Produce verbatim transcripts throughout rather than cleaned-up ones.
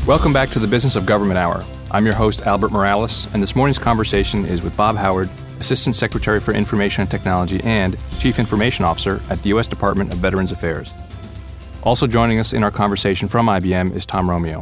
Welcome back to the Business of Government Hour. I'm your host, Albert Morales, and this morning's conversation is with Bob Howard, Assistant Secretary for Information and Technology and Chief Information Officer at the U S Department of Veterans Affairs. Also joining us in our conversation from I B M is Tom Romeo.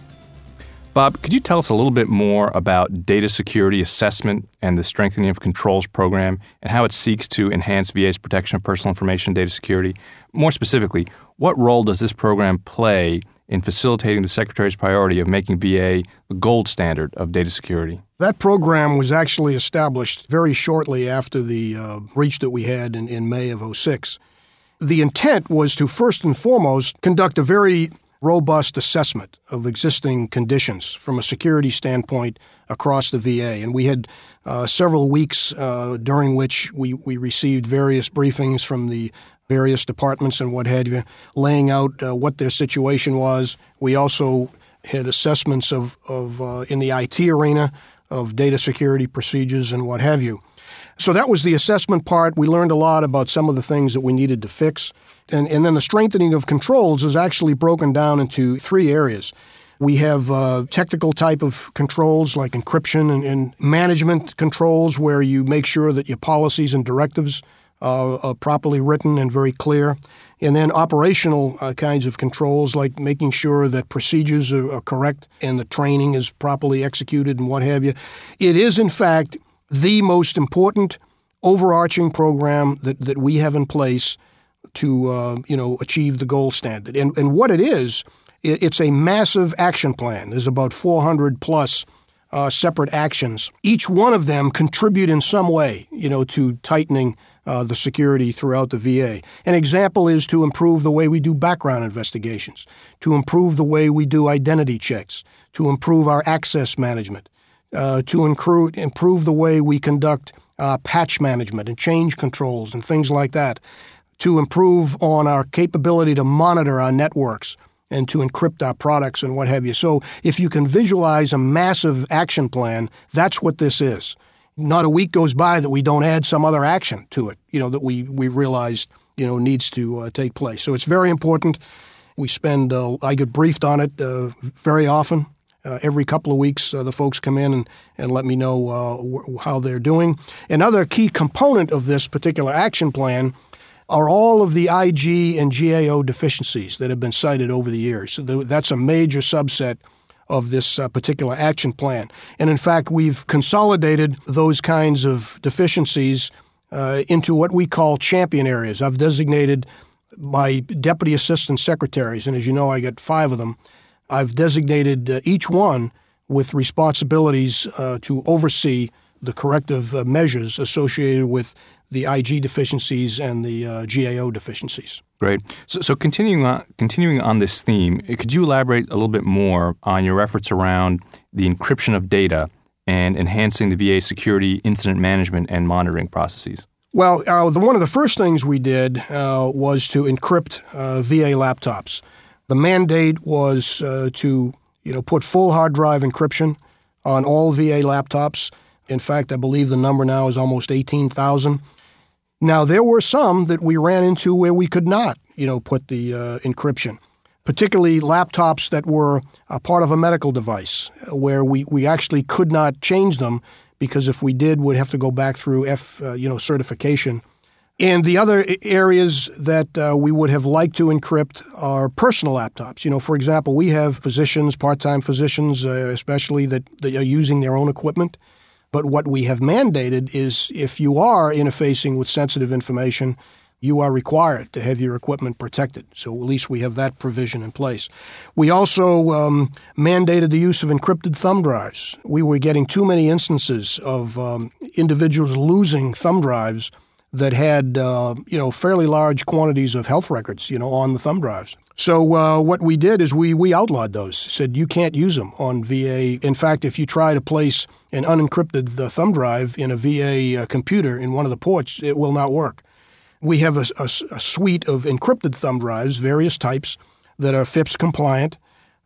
Bob, could you tell us a little bit more about data security assessment and the Strengthening of Controls program and how it seeks to enhance V A's protection of personal information data security? More specifically, what role does this program play in facilitating the Secretary's priority of making V A the gold standard of data security? That program was actually established very shortly after the uh, breach that we had in, in May of oh six. The intent was to first and foremost conduct a very robust assessment of existing conditions from a security standpoint across the V A. And we had uh, several weeks uh, during which we, we received various briefings from the various departments and what have you, laying out uh, what their situation was. We also had assessments of, of uh, in the I T arena of data security procedures and what have you. So that was the assessment part. We learned a lot about some of the things that we needed to fix. And, and then the strengthening of controls is actually broken down into three areas. We have uh, technical type of controls like encryption and, and management controls where you make sure that your policies and directives uh, are properly written and very clear. And then operational uh, kinds of controls like making sure that procedures are, are correct and the training is properly executed and what have you. It is, in fact, the most important overarching program that, that we have in place to uh, you know achieve the gold standard. And, and what it is, it, it's a massive action plan. There's about four hundred plus uh, separate actions. Each one of them contribute in some way, you know, to tightening uh, the security throughout the V A. An example is to improve the way we do background investigations, to improve the way we do identity checks, to improve our access management, uh, to incru- improve the way we conduct uh, patch management and change controls and things like that, to improve on our capability to monitor our networks and to encrypt our products and what have you. So if you can visualize a massive action plan, that's what this is. Not a week goes by that we don't add some other action to it, you know, that we, we realized, you know, needs to uh, take place. So it's very important. We spend, uh, I get briefed on it uh, very often. Uh, every couple of weeks, uh, the folks come in and, and let me know uh, wh- how they're doing. Another key component of this particular action plan are all of the I G and G A O deficiencies that have been cited over the years. So that's a major subset of this uh, particular action plan. And in fact, we've consolidated those kinds of deficiencies uh, into what we call champion areas. I've designated my deputy assistant secretaries, and as you know, I got five of them. I've designated uh, each one with responsibilities uh, to oversee the corrective uh, measures associated with the I G deficiencies and the uh, G A O deficiencies. Great. So, so continuing on, continuing on this theme, could you elaborate a little bit more on your efforts around the encryption of data and enhancing the V A security incident management and monitoring processes? Well, uh, the, one of the first things we did uh, was to encrypt uh, V A laptops. The mandate was uh, to you know put full hard drive encryption on all V A laptops. In fact, I believe the number now is almost eighteen thousand. Now, there were some that we ran into where we could not, you know, put the uh, encryption, particularly laptops that were a part of a medical device where we, we actually could not change them because if we did, we'd have to go back through F, uh, you know, certification. And the other areas that uh, we would have liked to encrypt are personal laptops. You know, for example, we have physicians, part-time physicians uh, especially, that, that are using their own equipment. But what we have mandated is if you are interfacing with sensitive information, you are required to have your equipment protected. So at least we have that provision in place. We also um, mandated the use of encrypted thumb drives. We were getting too many instances of um, individuals losing thumb drives that had, uh, you know, fairly large quantities of health records, you know, on the thumb drives. So uh, what we did is we we outlawed those, said you can't use them on V A. In fact, if you try to place an unencrypted uh, thumb drive in a V A uh, computer in one of the ports, it will not work. We have a, a, a suite of encrypted thumb drives, various types, that are F I P S compliant,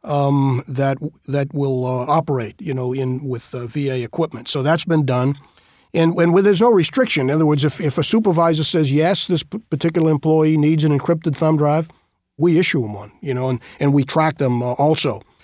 um, that that will uh, operate, you know, in with uh, V A equipment. So that's been done. And, and where there's no restriction, in other words, if, if a supervisor says, yes, this p- particular employee needs an encrypted thumb drive, we issue them one, you know, and, and we track them uh, also.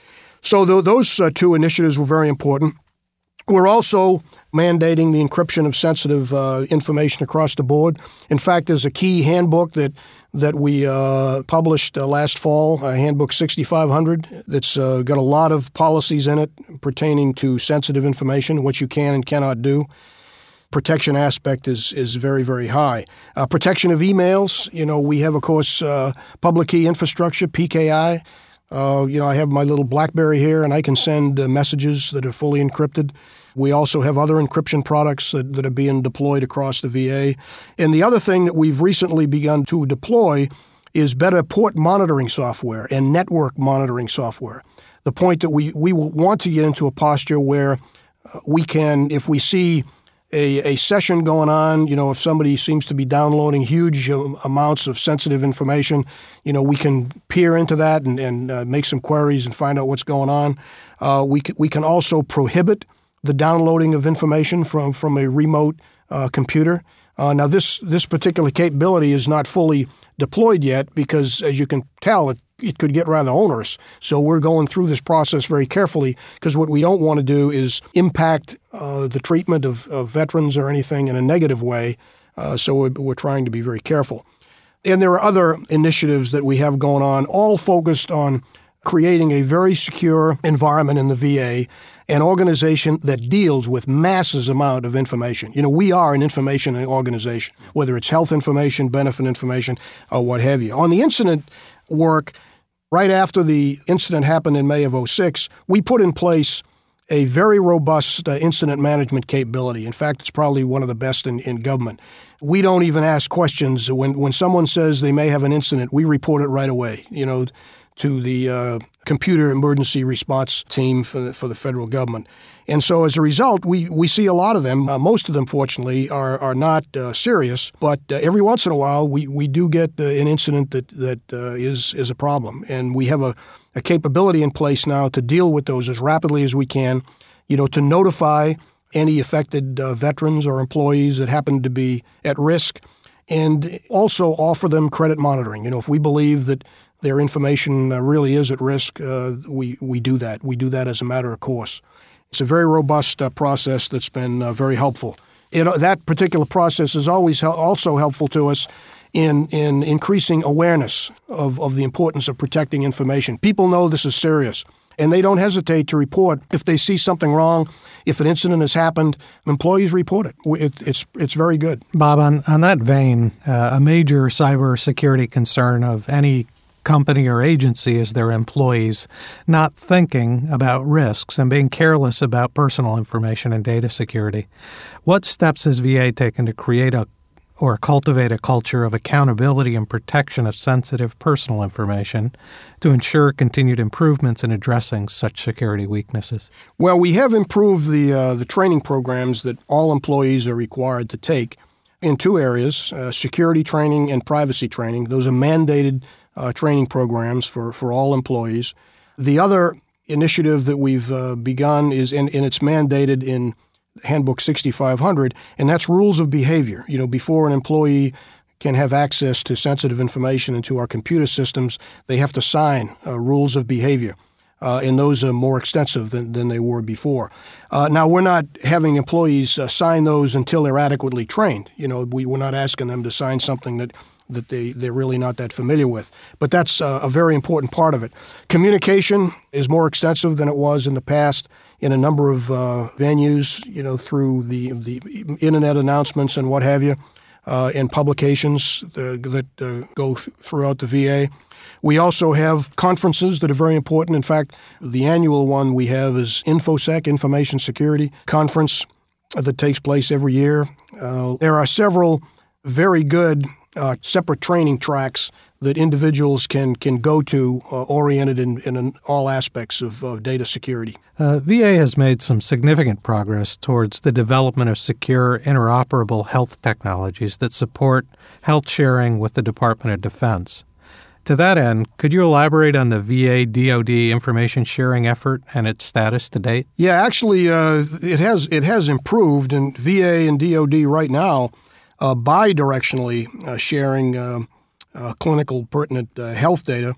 So th- those uh, two initiatives were very important. We're also mandating the encryption of sensitive uh, information across the board. In fact, there's a key handbook that that we uh, published uh, last fall, uh, Handbook sixty-five hundred, that's uh, got a lot of policies in it pertaining to sensitive information, what you can and cannot do. Protection aspect is is very, very high. Uh, protection of emails, you know, we have, of course, uh, public key infrastructure, P K I. Uh, you know, I have my little BlackBerry here, and I can send uh, messages that are fully encrypted. We also have other encryption products that, that are being deployed across the V A. And the other thing that we've recently begun to deploy is better port monitoring software and network monitoring software. The point that we, we want to get into a posture where uh, we can, if we see a, a session going on, you know, if somebody seems to be downloading huge uh, amounts of sensitive information, you know, we can peer into that and, and uh, make some queries and find out what's going on. Uh, we, c- we can also prohibit the downloading of information from, from a remote uh, computer. Uh, now, this this particular capability is not fully deployed yet because, as you can tell, it, it could get rather onerous. So we're going through this process very carefully because what we don't want to do is impact uh, the treatment of, of veterans or anything in a negative way. Uh, so we're, we're trying to be very careful. And there are other initiatives that we have going on, all focused on creating a very secure environment in the V A, an organization that deals with masses amount of information. You know, we are an information organization, whether it's health information, benefit information, or what have you. On the incident work, right after the incident happened in May of oh six, we put in place a very robust uh, incident management capability. In fact, it's probably one of the best in, in government. We don't even ask questions. When when someone says they may have an incident, we report it right away, you know, to the uh, computer emergency response team for the, for the federal government. And so as a result, we, we see a lot of them. Uh, most of them, fortunately, are are not uh, serious. But uh, every once in a while, we, we do get uh, an incident that, that uh, is, is a problem. And we have a, a capability in place now to deal with those as rapidly as we can, you know, to notify any affected uh, veterans or employees that happen to be at risk, and also offer them credit monitoring. You know, if we believe that their information uh, really is at risk, uh, we, we do that. We do that as a matter of course. It's a very robust uh, process that's been uh, very helpful. It, uh, that particular process is always hel- also helpful to us in, in increasing awareness of, of the importance of protecting information. People know this is serious, and they don't hesitate to report if they see something wrong. If an incident has happened, employees report it. it it's it's very good. Bob, on, on that vein, uh, a major cybersecurity concern of any company or agency is their employees not thinking about risks and being careless about personal information and data security. What steps has V A taken to create a or cultivate a culture of accountability and protection of sensitive personal information to ensure continued improvements in addressing such security weaknesses? Well, we have improved the uh, the training programs that all employees are required to take in two areas, uh, security training and privacy training. Those are mandated uh, training programs for, for all employees. The other initiative that we've uh, begun is, and, and it's mandated in Handbook sixty-five hundred, and that's rules of behavior. You know, before an employee can have access to sensitive information into our computer systems, they have to sign uh, rules of behavior, uh, and those are more extensive than, than they were before. Uh, now, we're not having employees uh, sign those until they're adequately trained. You know, we, we're not asking them to sign something that that they, they're really not that familiar with. But that's uh, a very important part of it. Communication is more extensive than it was in the past in a number of uh, venues, you know, through the, the internet announcements and what have you, uh, and publications uh, that uh, go th- throughout the V A. We also have conferences that are very important. In fact, the annual one we have is InfoSec, Information Security Conference, uh, that takes place every year. Uh, there are several very good Uh, separate training tracks that individuals can can go to, uh, oriented in, in all aspects of uh, data security. Uh, V A has made some significant progress towards the development of secure, interoperable health technologies that support health sharing with the Department of Defense. To that end, could you elaborate on the V A D O D information sharing effort and its status to date? Yeah, actually, uh, it has it has improved, and V A and D O D right now Uh, bi-directionally uh, sharing uh, uh, clinical pertinent uh, health data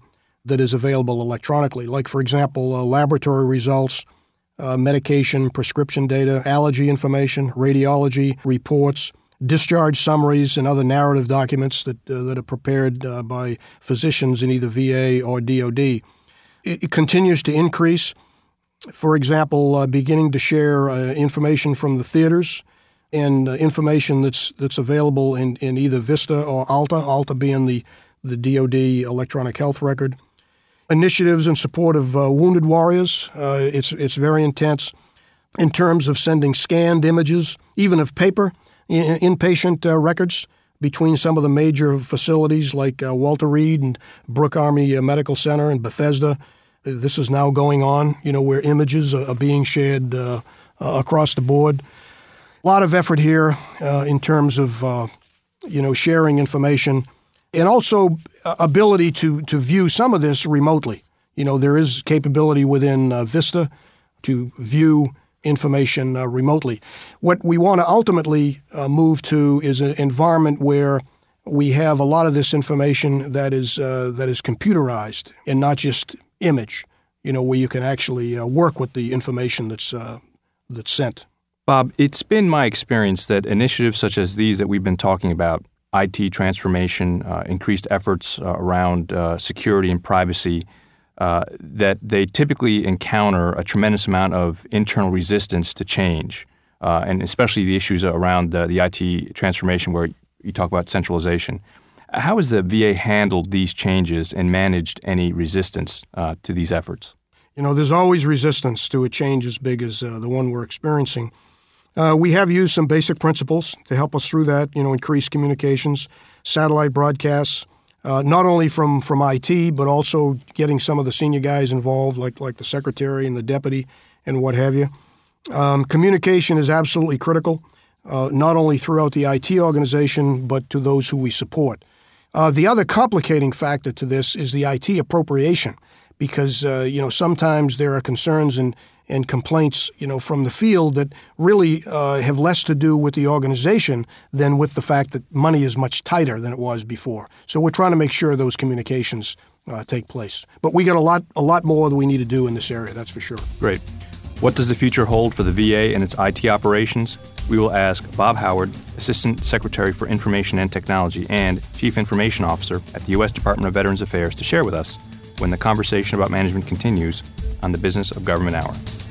that is available electronically, like, for example, uh, laboratory results, uh, medication, prescription data, allergy information, radiology reports, discharge summaries, and other narrative documents that uh, that are prepared uh, by physicians in either V A or D O D. It, it continues to increase. For example, uh, beginning to share uh, information from the theaters and uh, information that's that's available in, in either VISTA or ALTA, ALTA being the, the D O D electronic health record. Initiatives in support of uh, wounded warriors. Uh, it's it's very intense in terms of sending scanned images, even of paper, in, inpatient uh, records between some of the major facilities like uh, Walter Reed and Brooke Army uh, Medical Center and Bethesda. This is now going on, you know, where images are, are being shared uh, uh, across the board. A lot of effort here uh, in terms of, uh, you know, sharing information. And also uh, ability to, to view some of this remotely. You know, there is capability within uh, VISTA to view information uh, remotely. What we want to ultimately uh, move to is an environment where we have a lot of this information that is uh, that is computerized and not just image, you know, where you can actually uh, work with the information that's uh, that's sent. Bob, it's been my experience that initiatives such as these that we've been talking about, I T transformation, uh, increased efforts uh, around uh, security and privacy, uh, that they typically encounter a tremendous amount of internal resistance to change, uh, and especially the issues around uh, the I T transformation where you talk about centralization. How has the V A handled these changes and managed any resistance uh, to these efforts? You know, there's always resistance to a change as big as uh, the one we're experiencing. Uh, we have used some basic principles to help us through that, you know, increased communications, satellite broadcasts, uh, not only from, from I T, but also getting some of the senior guys involved, like like the secretary and the deputy and what have you. Um, communication is absolutely critical, uh, not only throughout the I T organization, but to those who we support. Uh, the other complicating factor to this is the I T appropriation, because, uh, you know, sometimes there are concerns and and complaints, you know, from the field that really uh, have less to do with the organization than with the fact that money is much tighter than it was before. So we're trying to make sure those communications uh, take place. But we got a lot, a lot more that we need to do in this area, that's for sure. Great. What does the future hold for the V A and its I T operations? We will ask Bob Howard, Assistant Secretary for Information and Technology and Chief Information Officer at the U S Department of Veterans Affairs, to share with us when the conversation about management continues on the Business of Government Hour.